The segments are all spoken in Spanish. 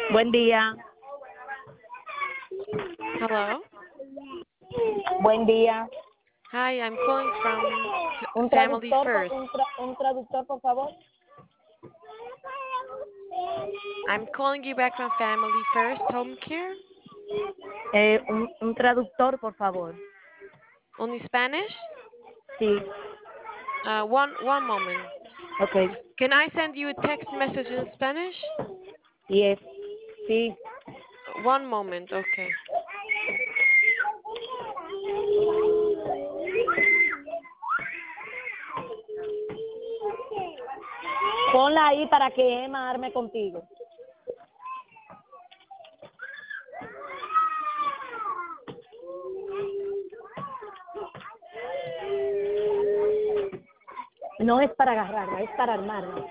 Buen día. Hello. Buen día. Hi, I'm calling from Un Family traductor, First. un traductor, por favor. I'm calling you back from Family First Home Care. Un traductor, por favor. Only Spanish? Sí. One moment. Okay. Can I send you a text message in Spanish? Yes. Sí. One moment, okay. Ponla ahí para que Emma arme contigo. No es para agarrarla, es para armarla.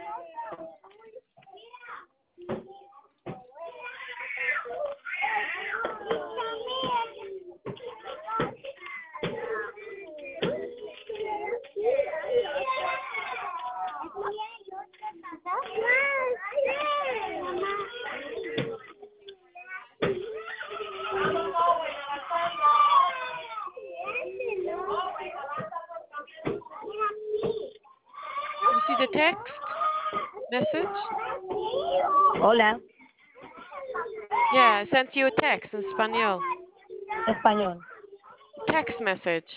You see the text message? Hola. Yeah, I sent you a text in Spanish. Español. Text message.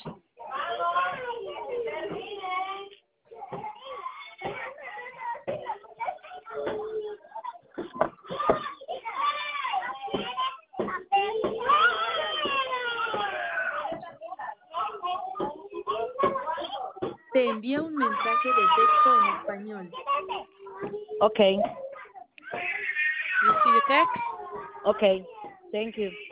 Te envía un mensaje de texto en español. Okay. You see the text? Okay. Thank you.